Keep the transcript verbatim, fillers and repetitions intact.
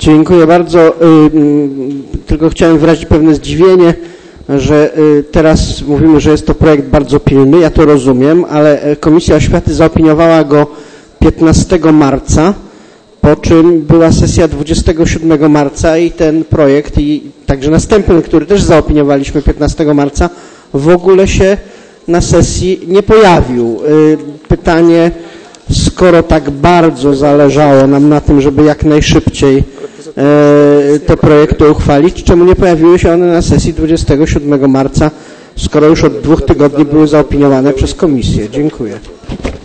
Dziękuję bardzo. Tylko chciałem wyrazić pewne zdziwienie, że teraz mówimy, że jest to projekt bardzo pilny, ja to rozumiem, ale Komisja Oświaty zaopiniowała go piętnastego marca, po czym była sesja dwudziestego siódmego marca i ten projekt, i także następny, który też zaopiniowaliśmy piętnastego marca, w ogóle się na sesji nie pojawił. Pytanie, skoro tak bardzo zależało nam na tym, żeby jak najszybciej te projekty uchwalić, czemu nie pojawiły się one na sesji dwudziestego siódmego marca, skoro już od dwóch tygodni były zaopiniowane przez Komisję? Dziękuję.